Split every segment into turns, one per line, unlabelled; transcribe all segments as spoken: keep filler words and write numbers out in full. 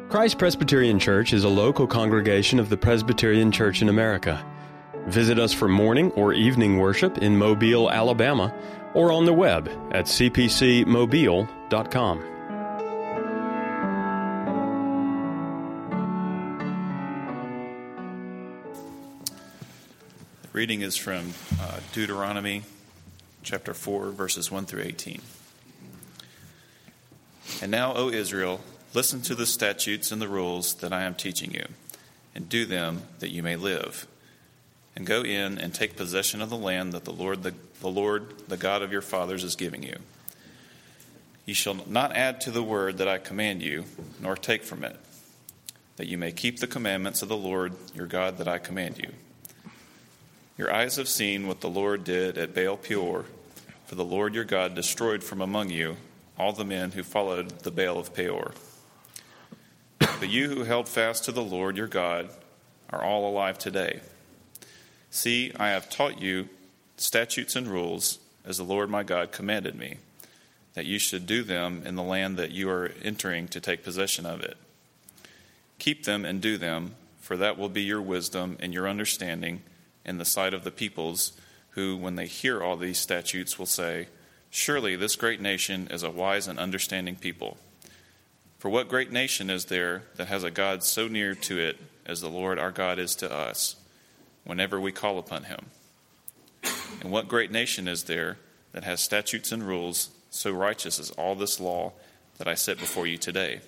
Christ Presbyterian Church is a local congregation of the Presbyterian Church in America. Visit us for morning or evening worship in Mobile, Alabama, or on the web at c p c mobile dot com.
The reading is from uh, Deuteronomy chapter four, verses one through eighteen. And now, O Israel, listen to the statutes and the rules that I am teaching you, and do them that you may live. And go in and take possession of the land that the Lord, the, the Lord, the God of your fathers, is giving you. You shall not add to the word that I command you, nor take from it, that you may keep the commandments of the Lord your God that I command you. Your eyes have seen what the Lord did at Baal Peor, for the Lord your God destroyed from among you all the men who followed the Baal of Peor. But you who held fast to the Lord your God are all alive today. See, I have taught you statutes and rules, as the Lord my God commanded me, that you should do them in the land that you are entering to take possession of it. Keep them and do them, for that will be your wisdom and your understanding in the sight of the peoples, who, when they hear all these statutes, will say, surely this great nation is a wise and understanding people. For what great nation is there that has a God so near to it as the Lord our God is to us, whenever we call upon him? And what great nation is there that has statutes and rules so righteous as all this law that I set before you today?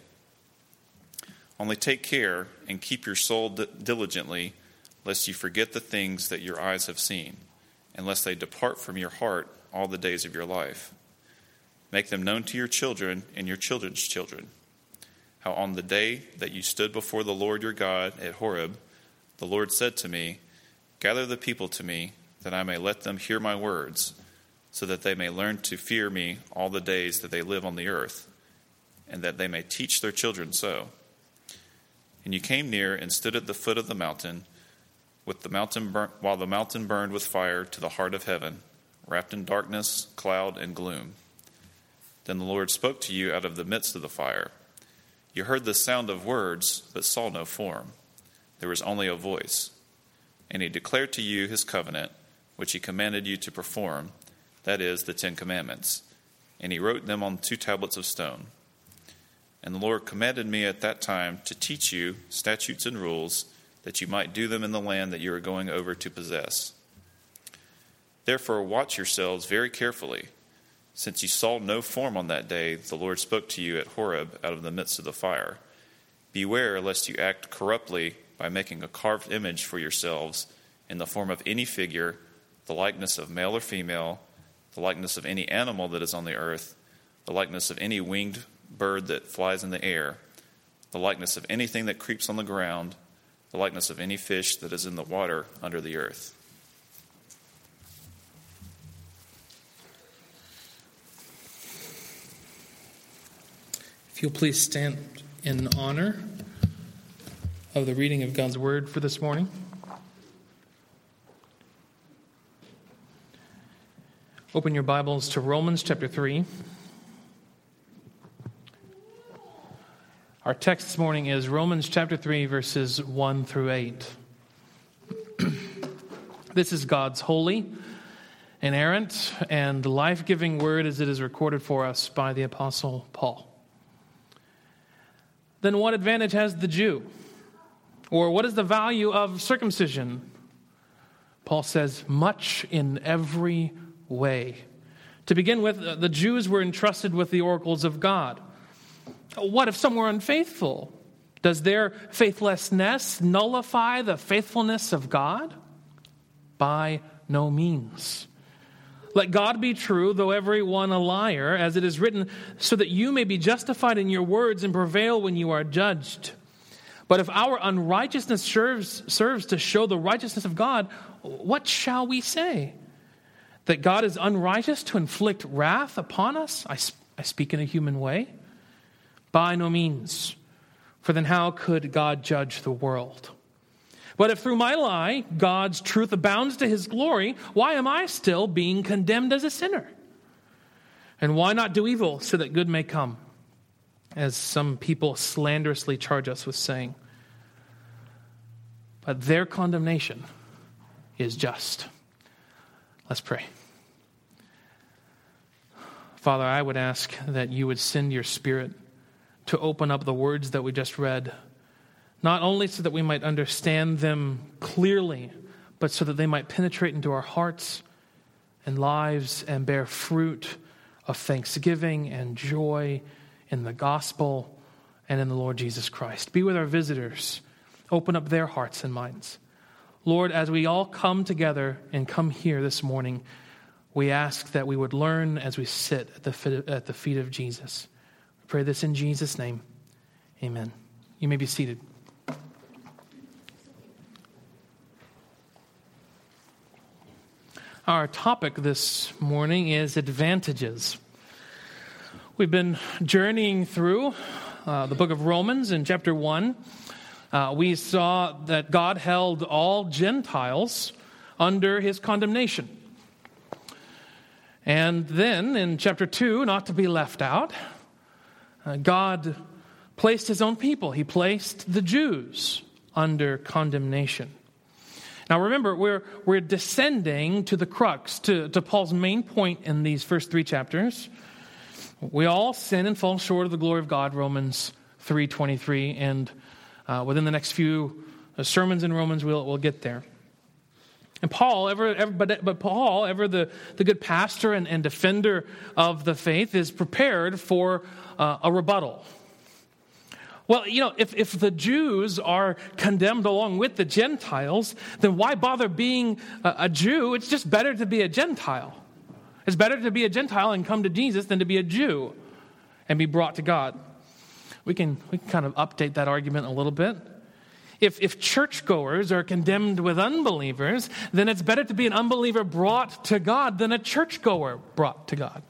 Only take care and keep your soul diligently, lest you forget the things that your eyes have seen, and lest they depart from your heart all the days of your life. Make them known to your children and your children's children, how on the day that you stood before the Lord your God at Horeb, the Lord said to me, gather the people to me, that I may let them hear my words, so that they may learn to fear me all the days that they live on the earth, and that they may teach their children so. And you came near and stood at the foot of the mountain, with the mountain burn, while the mountain burned with fire to the heart of heaven, wrapped in darkness, cloud, and gloom. Then the Lord spoke to you out of the midst of the fire. You heard the sound of words, but saw no form. There was only a voice. And he declared to you his covenant, which he commanded you to perform, that is, the Ten Commandments. And he wrote them on two tablets of stone. And the Lord commanded me at that time to teach you statutes and rules, that you might do them in the land that you are going over to possess. Therefore watch yourselves very carefully, since you saw no form on that day the Lord spoke to you at Horeb out of the midst of the fire. Beware lest you act corruptly by making a carved image for yourselves in the form of any figure, the likeness of male or female, the likeness of any animal that is on the earth, the likeness of any winged bird that flies in the air, the likeness of anything that creeps on the ground, the likeness of any fish that is in the water under the earth.
If you'll please stand in honor of the reading of God's Word for this morning. Open your Bibles to Romans chapter three. Our text this morning is Romans chapter three, verses one through eight. This is God's holy, inerrant, and life-giving word as it is recorded for us by the Apostle Paul. Then what advantage has the Jew? Or what is the value of circumcision? Paul says, much in every way. To begin with, the Jews were entrusted with the oracles of God. What if some were unfaithful? Does their faithlessness nullify the faithfulness of God? By no means. Let God be true, though every one a liar, as it is written, so that you may be justified in your words and prevail when you are judged. But if our unrighteousness serves, serves to show the righteousness of God, what shall we say? That God is unrighteous to inflict wrath upon us? I, I speak in a human way? By no means. For then how could God judge the world? But if through my lie God's truth abounds to his glory, why am I still being condemned as a sinner? And why not do evil so that good may come? as some people slanderously charge us with saying. But their condemnation is just. Let's pray. Father, I would ask that you would send your Spirit to open up the words that we just read, not only so that we might understand them clearly, but so that they might penetrate into our hearts and lives and bear fruit of thanksgiving and joy in the gospel and in the Lord Jesus Christ. Be with our visitors. Open up their hearts and minds. Lord, as we all come together and come here this morning, we ask that we would learn as we sit at the feet, at the feet of Jesus. We pray this in Jesus' name. Amen. You may be seated. Our topic this morning is advantages. We've been journeying through uh, the book of Romans in chapter one. Uh, we saw that God held all Gentiles under his condemnation. And then in chapter two, not to be left out, uh, God placed his own people. He placed the Jews under condemnation. Now remember, we're we're descending to the crux, to, to Paul's main point in these first three chapters. We all sin and fall short of the glory of God, Romans three twenty-three, and uh, within the next few sermons in Romans, we'll we'll get there. And Paul, ever, ever but, but Paul, ever the, the good pastor and, and defender of the faith, is prepared for uh, a rebuttal. Well, you know, if, if the Jews are condemned along with the Gentiles, then why bother being a, a Jew? It's just better to be a Gentile. It's better to be a Gentile and come to Jesus than to be a Jew and be brought to God. We can we can kind of update that argument a little bit. If, if churchgoers are condemned with unbelievers, then it's better to be an unbeliever brought to God than a churchgoer brought to God.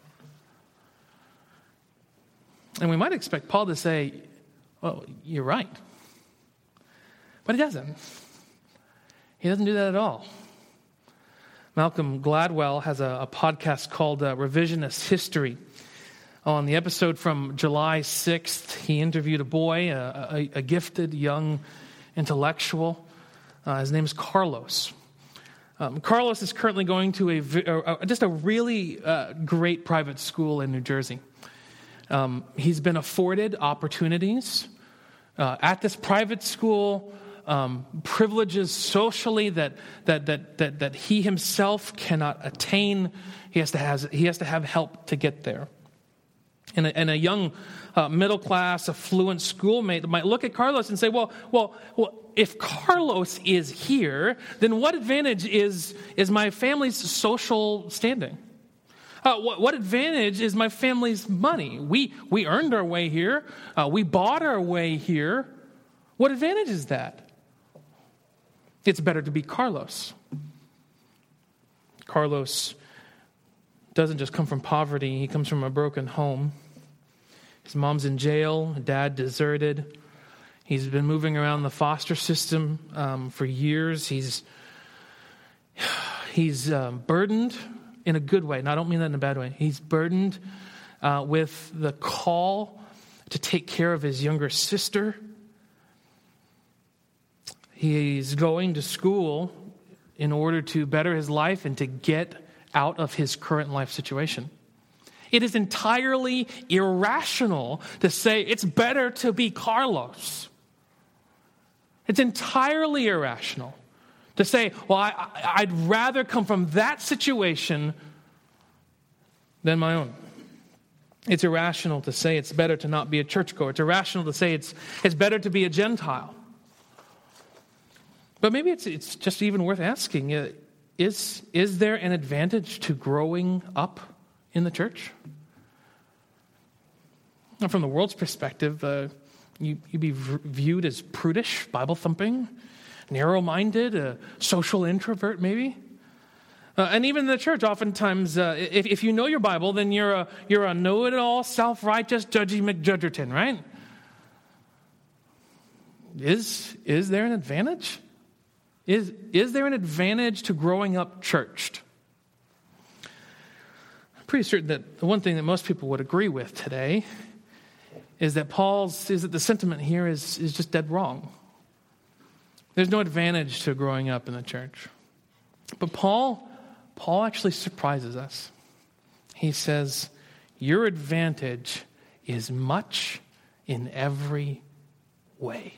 And we might expect Paul to say, well, you're right. But he doesn't. He doesn't do that at all. Malcolm Gladwell has a, a podcast called uh, Revisionist History. On the episode from July sixth, he interviewed a boy, a, a, a gifted young intellectual. Uh, his name is Carlos. Um, Carlos is currently going to a, a just a really uh, great private school in New Jersey. Um, he's been afforded opportunities uh, at this private school, um, privileges socially that that that that that he himself cannot attain. He has to has he has to have help to get there. And a, and a young uh, middle-class, affluent schoolmate might look at Carlos and say, well, well, well, if Carlos is here, then what advantage is, is my family's social standing? Uh, what, what advantage is my family's money? We, we earned our way here. Uh, we bought our way here. What advantage is that? It's better to be Carlos. Carlos doesn't just come from poverty. He comes from a broken home. His mom's in jail. Dad deserted. He's been moving around the foster system um, for years. He's he's um, burdened in a good way. And I don't mean that in a bad way. He's burdened uh, with the call to take care of his younger sister. He's going to school in order to better his life and to get out of his current life situation. It is entirely irrational to say it's better to be Carlos. It's entirely irrational to say, well, I, I'd rather come from that situation than my own. It's irrational to say it's better to not be a churchgoer. It's irrational to say it's it's better to be a Gentile. But maybe it's it's just even worth asking, uh, is, is there an advantage to growing up in the church? And from the world's perspective, uh, you, you'd be v- viewed as prudish, Bible-thumping, narrow-minded, a social introvert maybe. Uh, and even in the church, oftentimes, uh, if, if you know your Bible, then you're a, you're a know-it-all, self-righteous, judgy McJudgerton, right? Is, is there an advantage? Is, is there an advantage to growing up churched? I'm pretty certain that the one thing that most people would agree with today is that Paul's is that the sentiment here is, is just dead wrong. There's no advantage to growing up in the church. But Paul, Paul actually surprises us. He says, your advantage is much in every way.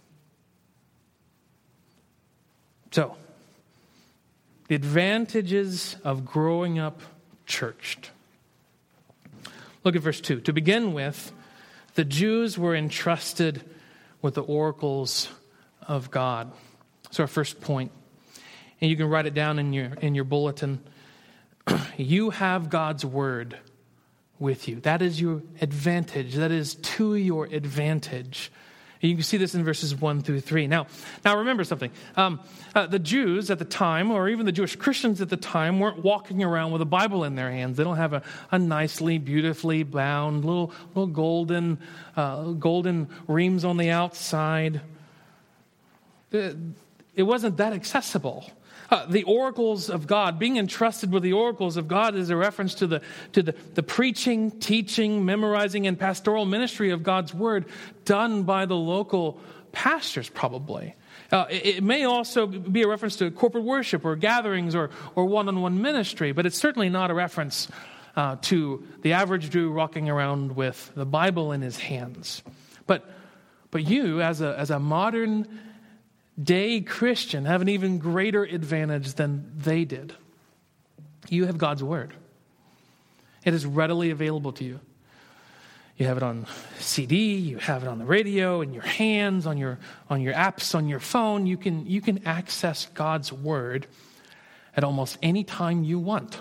So, the advantages of growing up churched. Look at verse two. To begin with, the Jews were entrusted with the oracles of God. That's our first point. And you can write it down in your in your bulletin. You have God's word with you. That is your advantage. That is to your advantage. And you can see this in verses one through three. Now, now remember something. Um, uh, the Jews at the time, or even the Jewish Christians at the time, weren't walking around with a Bible in their hands. They don't have a, a nicely, beautifully bound little little golden uh, golden reams on the outside. It, it wasn't that accessible. Uh, the oracles of God, being entrusted with the oracles of God, is a reference to the to the, the preaching, teaching, memorizing, and pastoral ministry of God's word done by the local pastors, probably. Uh, it, it may also be a reference to corporate worship or gatherings or, or one-on-one ministry, but it's certainly not a reference uh, to the average Jew walking around with the Bible in his hands. But but you, as a as a modern day Christian, have an even greater advantage than they did. You have God's word. It is readily available to you. You have it on C D, you have it on the radio, in your hands, on your on your apps, on your phone. You can you can access God's word at almost any time you want.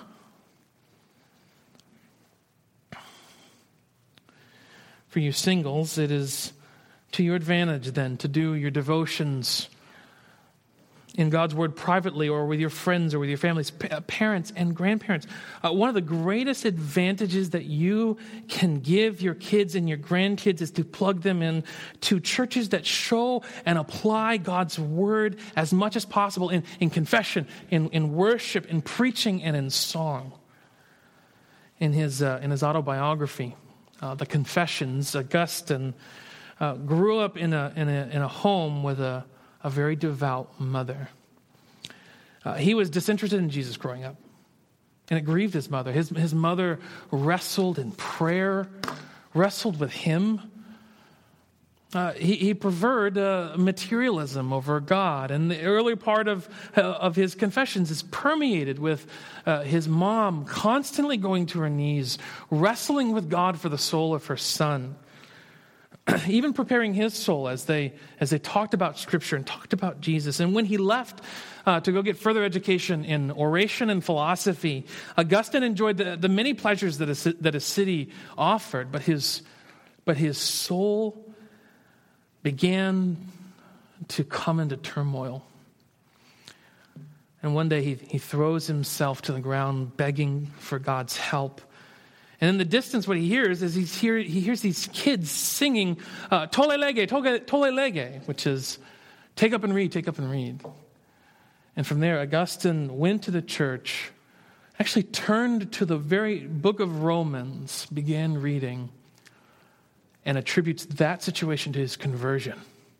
For you singles, it is to your advantage then to do your devotions in God's word privately or with your friends or with your families, parents and grandparents. Uh, one of the greatest advantages that you can give your kids and your grandkids is to plug them in to churches that show and apply God's word as much as possible in, in confession, in, in worship, in preaching, and in song. In his, uh, in his autobiography, uh, The Confessions, Augustine uh, grew up in a, in a, in a home with a a very devout mother. Uh, he was disinterested in Jesus growing up, and it grieved his mother. His, his mother wrestled in prayer, wrestled with him. Uh, he, he preferred uh, materialism over God, and the early part of, uh, of his confessions is permeated with uh, his mom constantly going to her knees, wrestling with God for the soul of her son. Even preparing his soul as they as they talked about Scripture and talked about Jesus. And when he left uh, to go get further education in oration and philosophy, Augustine enjoyed the, the many pleasures that a, that a city offered, but his but his soul began to come into turmoil. And one day he, he throws himself to the ground begging for God's help. And in the distance, what he hears is he's hear, he hears these kids singing uh, Tole lege, tole, tole lege, which is take up and read, take up and read. And from there, Augustine went to the church, actually turned to the very book of Romans, began reading, and attributes that situation to his conversion.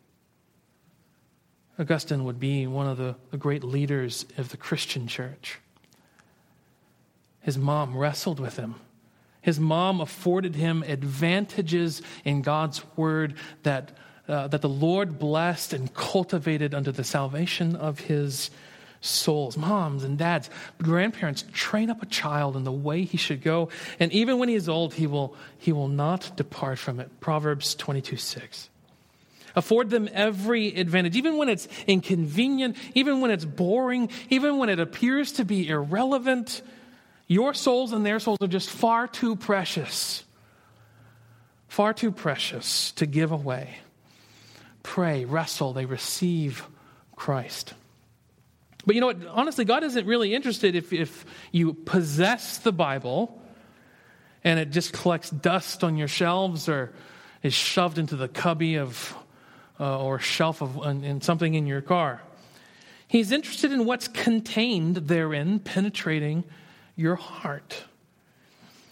Augustine would be one of the, the great leaders of the Christian church. His mom wrestled with him. His mom afforded him advantages in God's word that uh, that the Lord blessed and cultivated unto the salvation of his souls. Moms and dads, grandparents, train up a child in the way he should go, and even when he is old, he will he will not depart from it. Proverbs twenty-two six. Afford them every advantage, even when it's inconvenient, even when it's boring, even when it appears to be irrelevant. Your souls and their souls are just far too precious, far too precious to give away. Pray, wrestle, they receive Christ. But you know what? Honestly, God isn't really interested if, if you possess the Bible and it just collects dust on your shelves or is shoved into the cubby of uh, or shelf of in, in something in your car. He's interested in what's contained therein, penetrating your heart.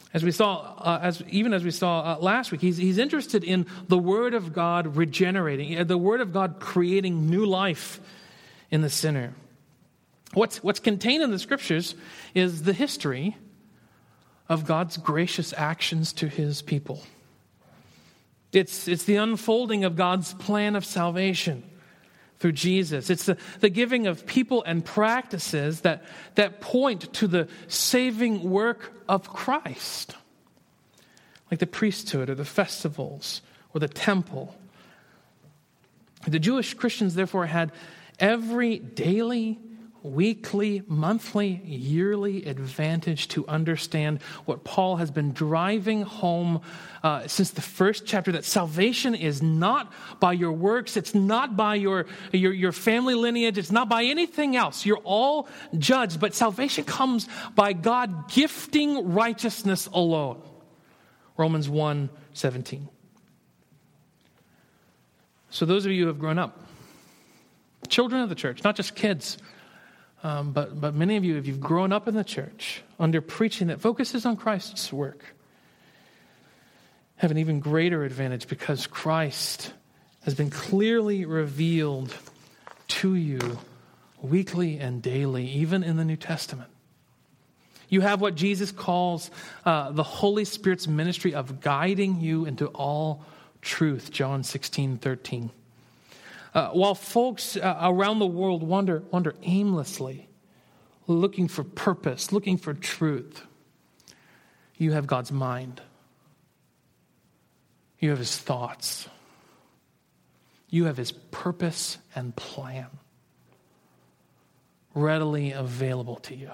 As we saw, uh, as even as we saw uh, last week, he's, he's interested in the Word of God regenerating, the Word of God creating new life in the sinner. What's, what's contained in the Scriptures is the history of God's gracious actions to His people. It's, it's the unfolding of God's plan of salvation through Jesus. It's the, the giving of people and practices that, that point to the saving work of Christ, like the priesthood or the festivals or the temple. The Jewish Christians, therefore, had every daily, weekly, monthly, yearly advantage to understand what Paul has been driving home uh, since the first chapter, that salvation is not by your works, it's not by your, your, your family lineage, it's not by anything else. You're all judged, but salvation comes by God gifting righteousness alone. Romans one seventeen. So those of you who have grown up, children of the church, not just kids, Um, but but many of you, if you've grown up in the church under preaching that focuses on Christ's work, have an even greater advantage because Christ has been clearly revealed to you weekly and daily, even in the New Testament. You have what Jesus calls uh, the Holy Spirit's ministry of guiding you into all truth, John sixteen thirteen. Uh, while folks uh, around the world wander, wander aimlessly, looking for purpose, looking for truth, you have God's mind. You have His thoughts. You have His purpose and plan readily available to you.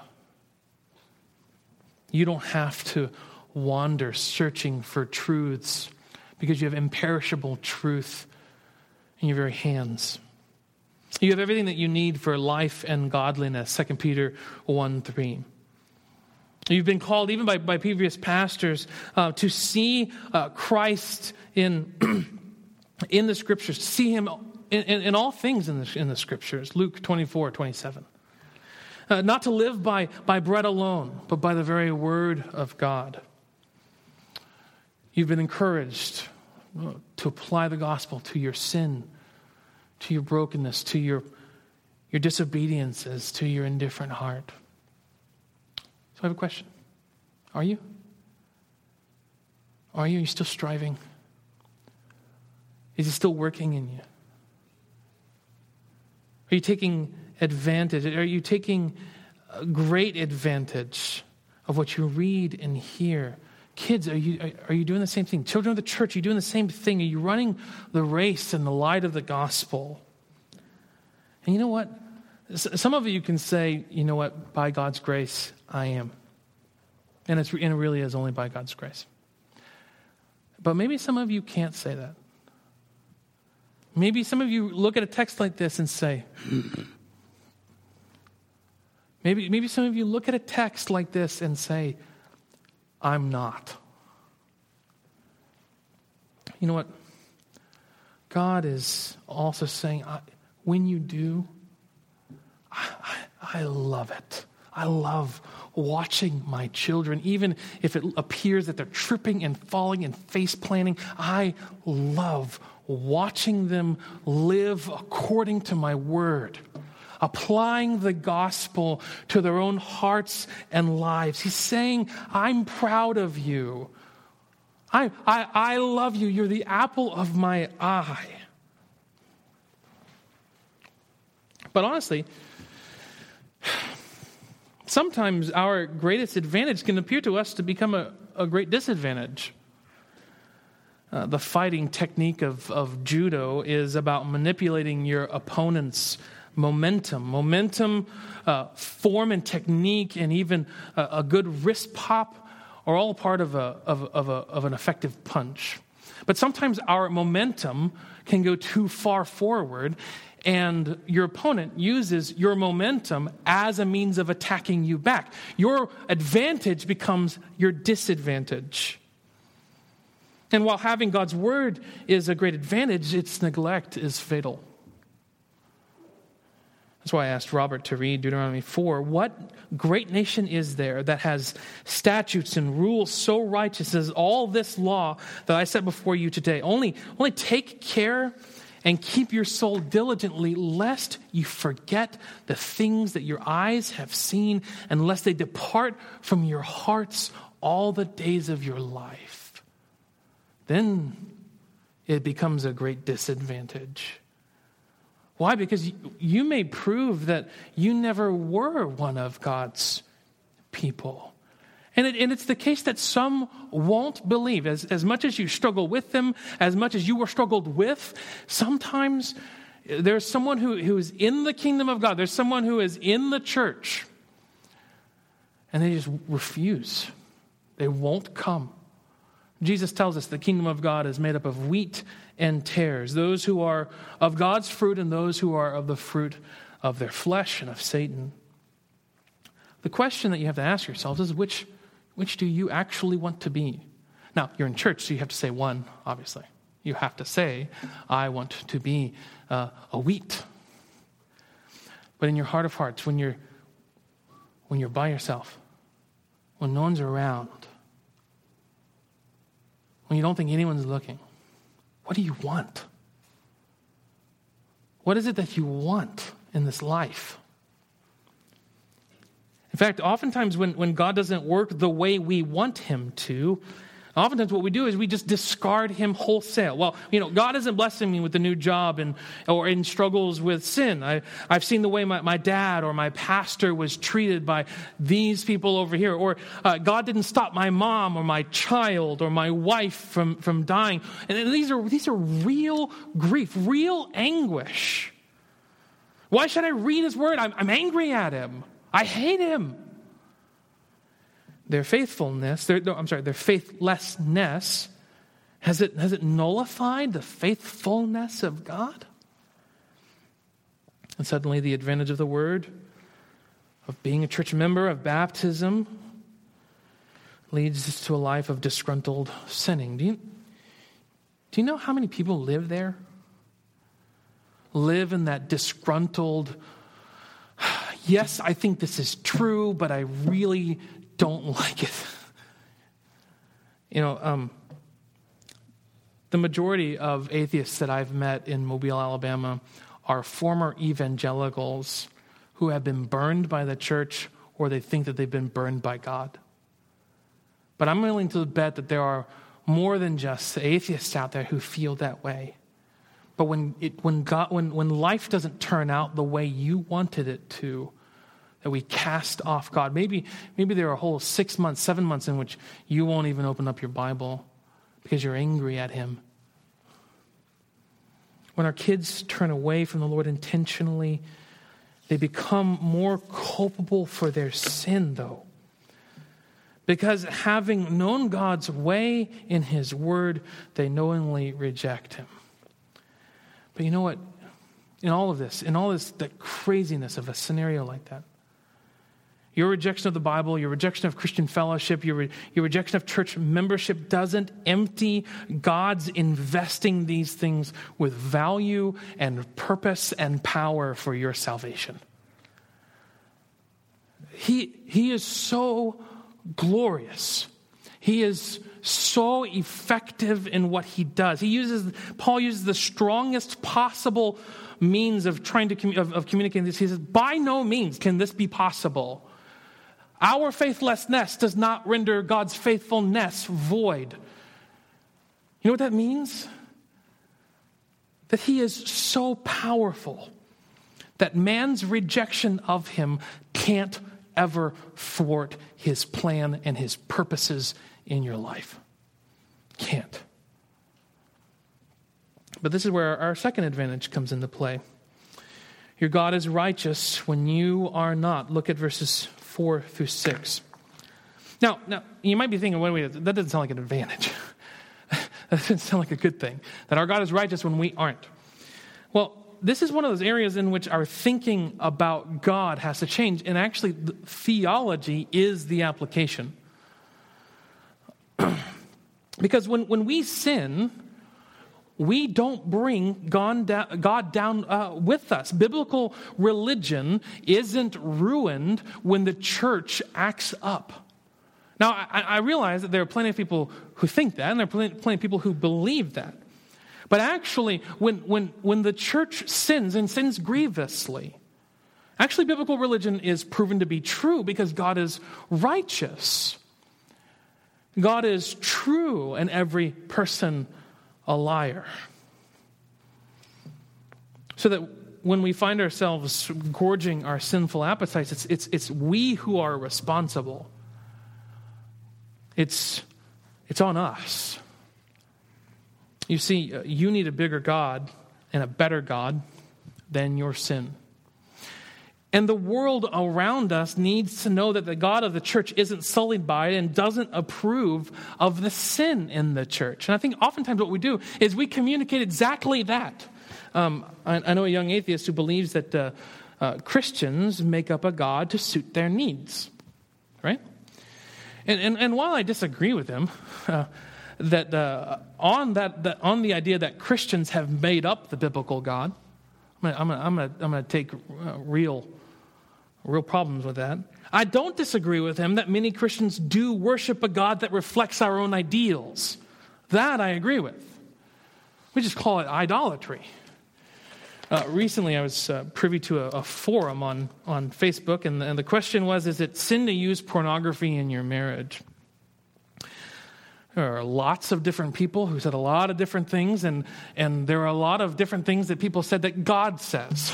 You don't have to wander searching for truths because you have imperishable truth in your very hands. You have everything that you need for life and godliness, Second Peter one three. You've been called, even by, by previous pastors, uh, to see uh, Christ in, in the Scriptures, to see Him in, in, in all things in the, in the Scriptures, Luke twenty-four twenty-seven. Uh, not to live by, by bread alone, but by the very Word of God. You've been encouraged to apply the gospel to your sin, to your brokenness, to your, your disobediences, to your indifferent heart. So I have a question. Are you? Are you? Are you still striving? Is He still working in you? Are you taking advantage? Are you taking great advantage of what you read and hear? Kids, are you are you doing the same thing? Children of the church, are you doing the same thing? Are you running the race in the light of the gospel? And you know what? Some of you can say, you know what? By God's grace, I am. And, it's, and it really is only by God's grace. But maybe some of you can't say that. Maybe some of you look at a text like this and say, maybe, maybe some of you look at a text like this and say, I'm not. You know what? God is also saying, I, when you do, I, I, I love it. I love watching my children, even if it appears that they're tripping and falling and face planting. I love watching them live according to my word, applying the gospel to their own hearts and lives. He's saying, I'm proud of you. I, I, I love you. You're the apple of my eye. But honestly, sometimes our greatest advantage can appear to us to become a, a great disadvantage. Uh, the fighting technique of, of judo is about manipulating your opponent's momentum. Momentum, uh, form and technique, and even a, a good wrist pop are all part of, a, of, of, a, of an effective punch. But sometimes our momentum can go too far forward, and your opponent uses your momentum as a means of attacking you back. Your advantage becomes your disadvantage. And while having God's word is a great advantage, its neglect is fatal. That's why I asked Robert to read Deuteronomy four. What great nation is there that has statutes and rules so righteous as all this law that I set before you today? Only, only take care and keep your soul diligently, lest you forget the things that your eyes have seen, and lest they depart from your hearts all the days of your life. Then it becomes a great disadvantage. Why? Because you may prove that you never were one of God's people. And, it, and it's the case that some won't believe. As, as much as you struggle with them, as much as you were struggled with, sometimes there's someone who, who is in the kingdom of God. There's someone who is in the church. And they just refuse. They won't come. Jesus tells us the kingdom of God is made up of wheat and tares, those who are of God's fruit and those who are of the fruit of their flesh and of Satan. The question that you have to ask yourselves is, which, which do you actually want to be? Now, you're in church, so you have to say one, obviously. You have to say, I want to be uh, a wheat. But in your heart of hearts, when you're, when you're by yourself, when no one's around, when you don't think anyone's looking, what do you want? What is it that you want in this life? In fact, oftentimes when, when God doesn't work the way we want him to, oftentimes what we do is we just discard him wholesale. Well, you know, God isn't blessing me with a new job and or in struggles with sin. I, I've seen the way my, my dad or my pastor was treated by these people over here. Or uh, God didn't stop my mom or my child or my wife from, from dying. And these are, these are real grief, real anguish. Why should I read his word? I'm, I'm angry at him. I hate him. Their faithfulness, their, no, I'm sorry, their faithlessness, has it, has it nullified the faithfulness of God? And suddenly the advantage of the word, of being a church member, of baptism, leads us to a life of disgruntled sinning. Do you, do you know how many people live there? Live in that disgruntled, yes, I think this is true, but I really don't like it. You know, um, the majority of atheists that I've met in Mobile, Alabama are former evangelicals who have been burned by the church, or they think that they've been burned by God. But I'm willing to bet that there are more than just atheists out there who feel that way. But when it, when God, when, when life doesn't turn out the way you wanted it to, that we cast off God. Maybe, maybe there are a whole six months, seven months in which you won't even open up your Bible because you're angry at him. When our kids turn away from the Lord intentionally, they become more culpable for their sin, though. Because having known God's way in his word, they knowingly reject him. But you know what? In all of this, in all this, that craziness of a scenario like that, your rejection of the Bible, your rejection of Christian fellowship, your, re- your rejection of church membership doesn't empty God's investing these things with value and purpose and power for your salvation. He, he is so glorious. He is so effective in what he does. He uses, Paul uses the strongest possible means of trying to commu- of, of communicating this. He says, by no means can this be possible. Our faithlessness does not render God's faithfulness void. You know what that means? That he is so powerful that man's rejection of him can't ever thwart his plan and his purposes in your life. Can't. But this is where our second advantage comes into play. Your God is righteous when you are not. Look at verses four through six. Now, now you might be thinking, wait, wait, that doesn't sound like an advantage. That doesn't sound like a good thing. That our God is righteous when we aren't. Well, this is one of those areas in which our thinking about God has to change. And actually, the theology is the application. Because when, when we sin, we don't bring God down uh, with us. Biblical religion isn't ruined when the church acts up. Now, I, I realize that there are plenty of people who think that, and there are plenty, plenty of people who believe that. But actually, when, when, when the church sins and sins grievously, actually biblical religion is proven to be true because God is righteous. God is true, and every person a liar. So that when we find ourselves gorging our sinful appetites, it's, it's, it's we who are responsible. It's, it's on us. You see, you need a bigger God and a better God than your sin. And the world around us needs to know that the God of the church isn't sullied by it and doesn't approve of the sin in the church. And I think oftentimes what we do is we communicate exactly that. Um, I, I know a young atheist who believes that uh, uh, Christians make up a God to suit their needs, right? And, and, and while I disagree with him, uh, that uh, on that, that on the idea that Christians have made up the biblical God, I'm gonna, I'm gonna, I'm gonna, I'm gonna take uh, real, real problems with that. I don't disagree with him that many Christians do worship a God that reflects our own ideals. That I agree with. We just call it idolatry. Uh, recently, I was uh, privy to a, a forum on, on Facebook, and the, and the question was, is it sin to use pornography in your marriage? There are lots of different people who said a lot of different things, and, and there are a lot of different things that people said that God says.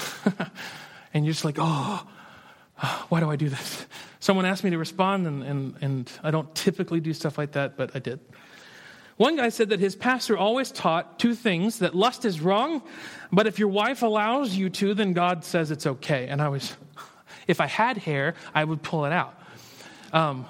And you're just like, oh, why do I do this? Someone asked me to respond, and, and, and I don't typically do stuff like that, but I did. One guy said that his pastor always taught two things, that lust is wrong, but if your wife allows you to, then God says it's okay. And I was, if I had hair, I would pull it out. Um,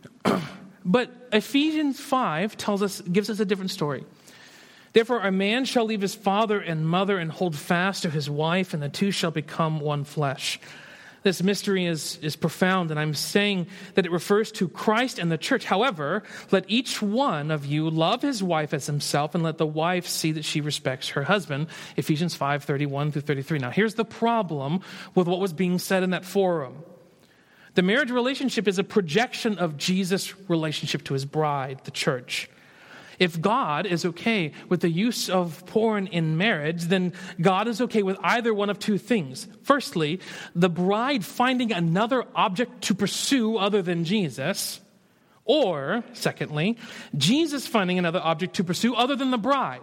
but Ephesians five tells us, gives us a different story. Therefore, a man shall leave his father and mother and hold fast to his wife, and the two shall become one flesh. This mystery is, is profound, and I'm saying that it refers to Christ and the church. However, let each one of you love his wife as himself, and let the wife see that she respects her husband. Ephesians five, thirty-one through thirty-three. Now, here's the problem with what was being said in that forum. The marriage relationship is a projection of Jesus' relationship to his bride, the church. If God is okay with the use of porn in marriage, then God is okay with either one of two things. Firstly, the bride finding another object to pursue other than Jesus. Or, secondly, Jesus finding another object to pursue other than the bride.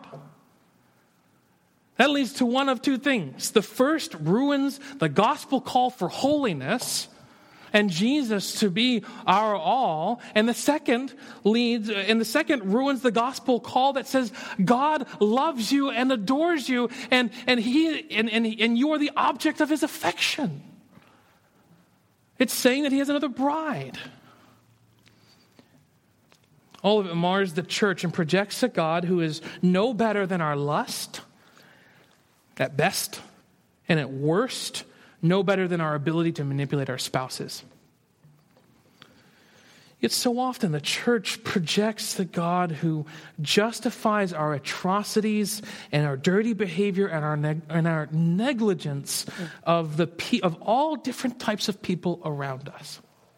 That leads to one of two things. The first ruins the gospel call for holiness and Jesus to be our all. And the second leads, and the second ruins the gospel call that says God loves you and adores you, and, and he and, and, and you are the object of his affection. It's saying that he has another bride. All of it mars the church and projects a God who is no better than our lust, at best, and at worst, no better than our ability to manipulate our spouses. Yet so often the church projects the God who justifies our atrocities and our dirty behavior and our neg- and our negligence of the pe- of all different types of people around us.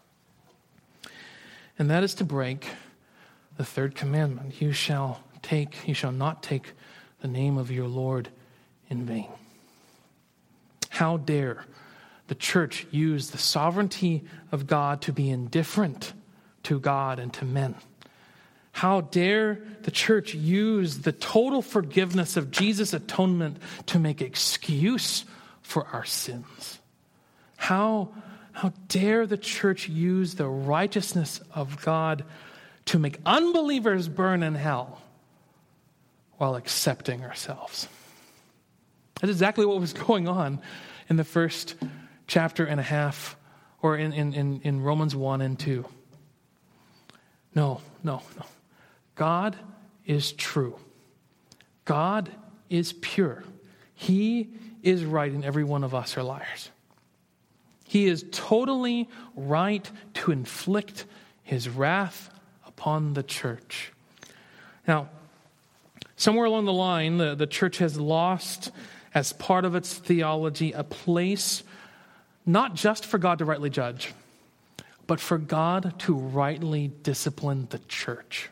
And that is to break the third commandment. You shall take, you shall not take the name of your Lord in vain. How dare the church use the sovereignty of God to be indifferent to God and to men? How dare the church use the total forgiveness of Jesus' atonement to make excuse for our sins? How, how dare the church use the righteousness of God to make unbelievers burn in hell while accepting ourselves? That's exactly what was going on in the first chapter and a half, or in, in, in Romans one and two. No, no, no. God is true. God is pure. He is right, and every one of us are liars. He is totally right to inflict his wrath upon the church. Now, Somewhere along the line, the, the church has lost, as part of its theology, a place not just for God to rightly judge, but for God to rightly discipline the church.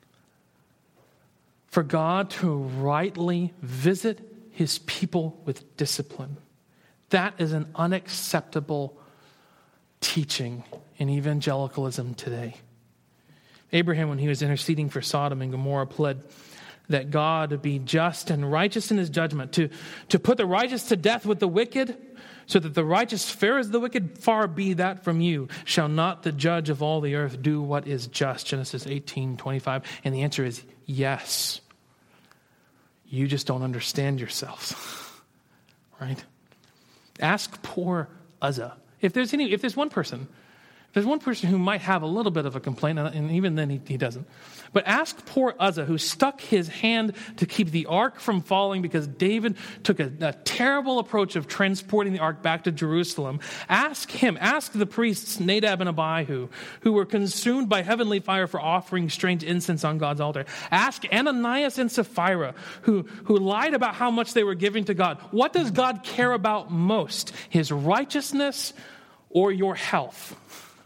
For God to rightly visit his people with discipline. That is an unacceptable teaching in evangelicalism today. Abraham, when he was interceding for Sodom and Gomorrah, pled that God be just and righteous in his judgment, to, to put the righteous to death with the wicked, so that the righteous fare as the wicked. Far be that from you. Shall not the judge of all the earth do what is just? Genesis eighteen twenty-five. And the answer is yes. You just don't understand yourselves. Right? Ask poor Uzzah. If there's any, if there's one person, if there's one person who might have a little bit of a complaint, and even then he, he doesn't. But ask poor Uzzah, who stuck his hand to keep the ark from falling because David took a, a terrible approach of transporting the ark back to Jerusalem. Ask him, ask the priests Nadab and Abihu, who were consumed by heavenly fire for offering strange incense on God's altar. Ask Ananias and Sapphira, who, who lied about how much they were giving to God. What does God care about most? His righteousness or your health?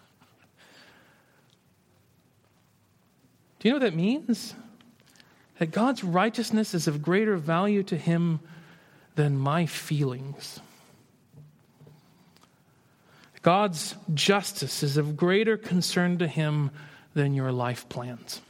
Do you know what that means? That God's righteousness is of greater value to him than my feelings. God's justice is of greater concern to him than your life plans.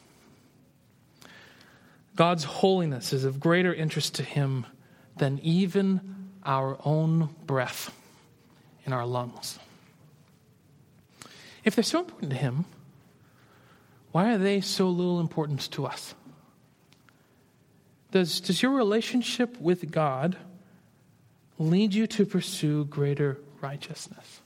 God's holiness is of greater interest to him than even our own breath in our lungs. If they're so important to him, why are they so little importance to us? Does, does your relationship with God lead you to pursue greater righteousness?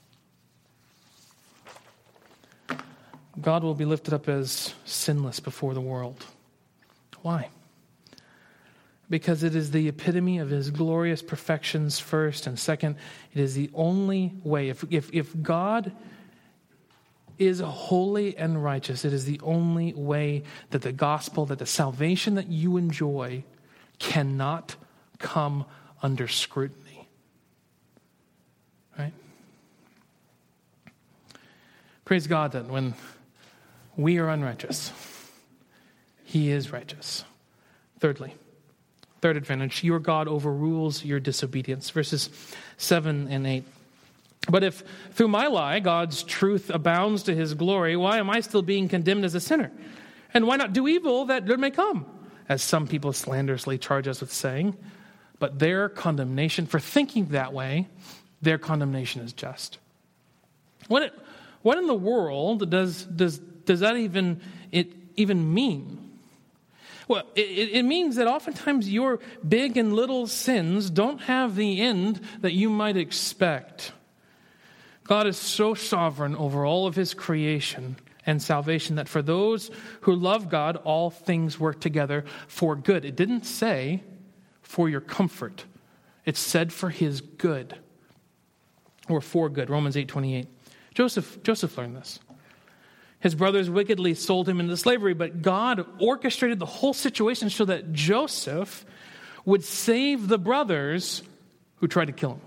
God will be lifted up as sinless before the world. Why? Because it is the epitome of his glorious perfections first, and second, it is the only way. If, if, if God is holy and righteous, it is the only way that the gospel, that the salvation that you enjoy cannot come under scrutiny. Right? Praise God that when we are unrighteous, he is righteous. Thirdly, third advantage, your God overrules your disobedience. Verses seven and eight. But if through my lie God's truth abounds to his glory, why am I still being condemned as a sinner? And why not do evil that good may come? As some people slanderously charge us with saying. But their condemnation, for thinking that way, their condemnation is just. What it, what in the world does does does that even it even mean? Well, it, it means that oftentimes your big and little sins don't have the end that you might expect. God is so sovereign over all of his creation and salvation that for those who love God, all things work together for good. It didn't say for your comfort. It said for his good, or for good. Romans eight twenty-eight. Joseph, Joseph learned this. His brothers wickedly sold him into slavery, but God orchestrated the whole situation so that Joseph would save the brothers who tried to kill him.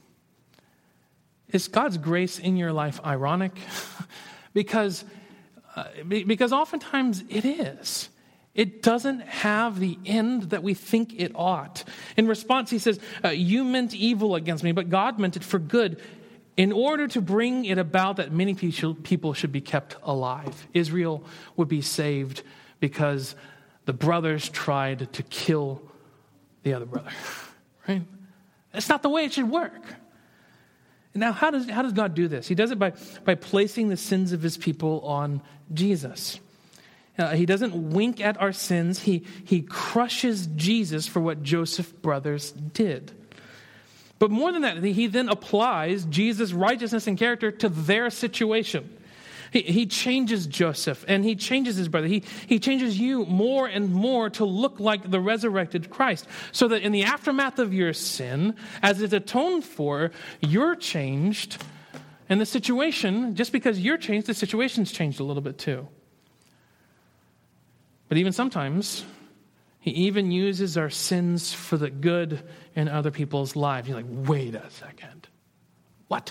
Is God's grace in your life ironic? because, uh, because oftentimes it is. It doesn't have the end that we think it ought. In response, he says, uh, you meant evil against me, but God meant it for good, in order to bring it about that many people should be kept alive. Israel would be saved because the brothers tried to kill the other brother. Right? That's not the way it should work. Now, how does how does God do this? He does it by, by placing the sins of his people on Jesus. Uh, he doesn't wink at our sins. He, he crushes Jesus for what Joseph's brothers did. But more than that, he then applies Jesus' righteousness and character to their situation. He, he changes Joseph and he changes his brother. He, he changes you more and more to look like the resurrected Christ. So that in the aftermath of your sin, as it's atoned for, you're changed. And the situation, just because you're changed, the situation's changed a little bit too. But even sometimes, He even uses our sins for the good in other people's lives. You're like, wait a second. What?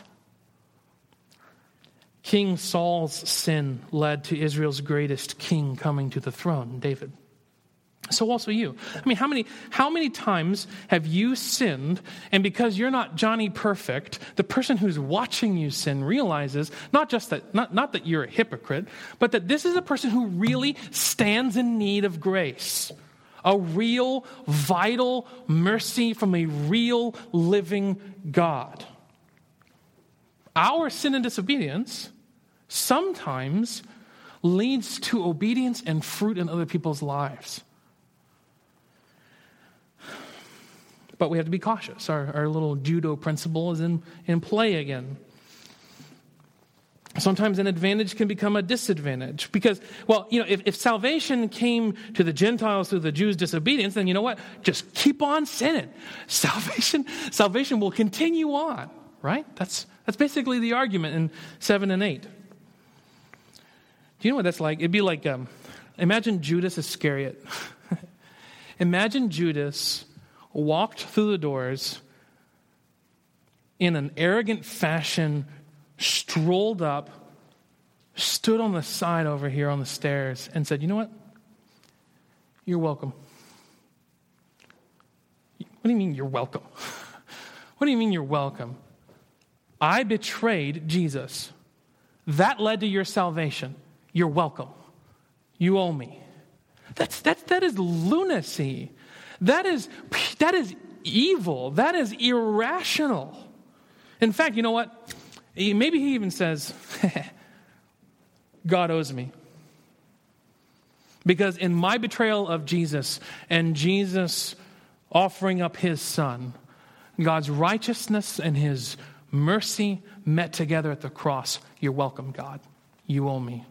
King Saul's sin led to Israel's greatest king coming to the throne, David. So also you. I mean, how many how many times have you sinned, and because you're not Johnny Perfect, the person who's watching you sin realizes not just that not, not that you're a hypocrite, but that this is a person who really stands in need of grace. A real, vital mercy from a real, living God. Our sin and disobedience sometimes leads to obedience and fruit in other people's lives. But we have to be cautious. Our, our little judo principle is in, in play again. Sometimes an advantage can become a disadvantage because, well, you know, if, if salvation came to the Gentiles through the Jews' disobedience, then you know what? Just keep on sinning. Salvation, salvation will continue on, right? That's that's basically the argument in seven and eight. Do you know what that's like? It'd be like, um, imagine Judas Iscariot. Imagine Judas walked through the doors in an arrogant fashion, strolled up, stood on the side over here on the stairs, and said, you know what? You're welcome. What do you mean you're welcome? What do you mean you're welcome? I betrayed Jesus. That led to your salvation. You're welcome. You owe me. That's, that's, that is lunacy. That is, that is evil. That is irrational. In fact, you know what? Maybe he even says, God owes me. Because in my betrayal of Jesus and Jesus offering up his son, God's righteousness and his mercy met together at the cross. You're welcome, God. You owe me.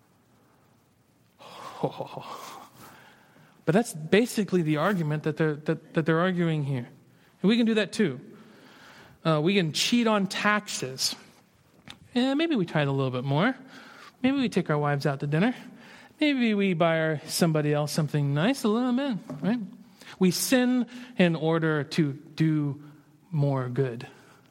Oh. But that's basically the argument that they're, that, that they're arguing here. And we can do that too. Uh, we can cheat on taxes. Yeah, maybe we tithe a little bit more. Maybe we take our wives out to dinner. Maybe we buy our, somebody else something nice a little bit, right? We sin in order to do more good.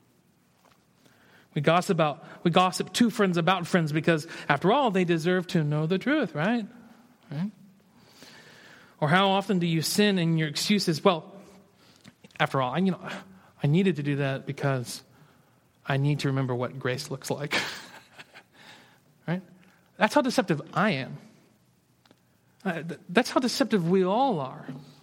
We gossip about we gossip to friends about friends because, after all, they deserve to know the truth, right? Right? Or how often do you sin and your excuse is, well, after all, I, you know, I needed to do that because I need to remember what grace looks like. Right? That's how deceptive I am. Uh, th- that's how deceptive we all are.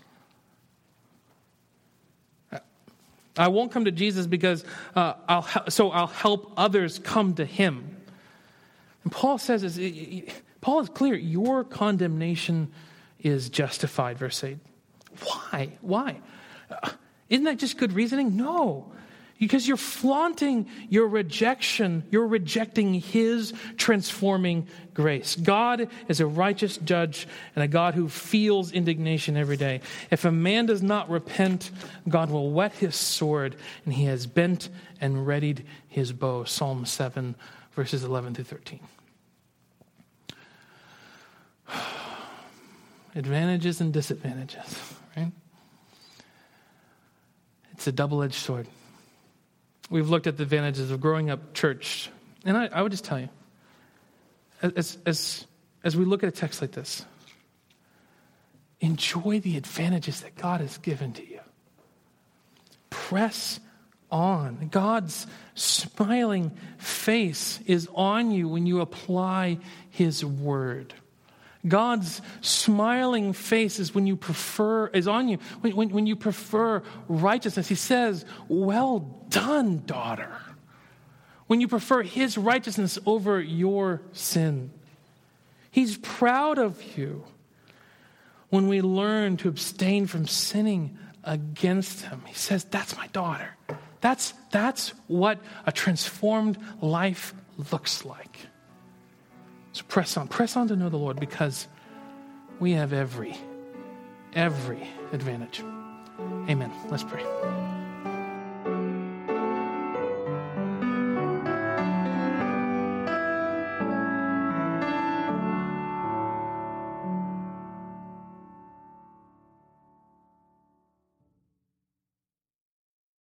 I won't come to Jesus because uh, I'll he- so I'll help others come to him. And Paul says, is, it, it, Paul is clear, your condemnation is justified, verse eight. Why? Why? Uh, isn't that just good reasoning? No. Because you're flaunting your rejection. You're rejecting his transforming grace. God is a righteous judge and a God who feels indignation every day. If a man does not repent, God will whet his sword, and he has bent and readied his bow. Psalm seven, verses eleven through thirteen. Advantages and disadvantages, right? It's a double-edged sword. We've looked at the advantages of growing up church. And I, I would just tell you, as, as, as we look at a text like this, enjoy the advantages that God has given to you. Press on. God's smiling face is on you when you apply his word. God's smiling face is when you prefer, is on you, when, when, when you prefer righteousness. He says, well done, daughter. When you prefer his righteousness over your sin. He's proud of you when we learn to abstain from sinning against him. He says, that's my daughter. That's, that's what a transformed life looks like. So press on. Press on to know the Lord because we have every, every advantage. Amen. Let's pray.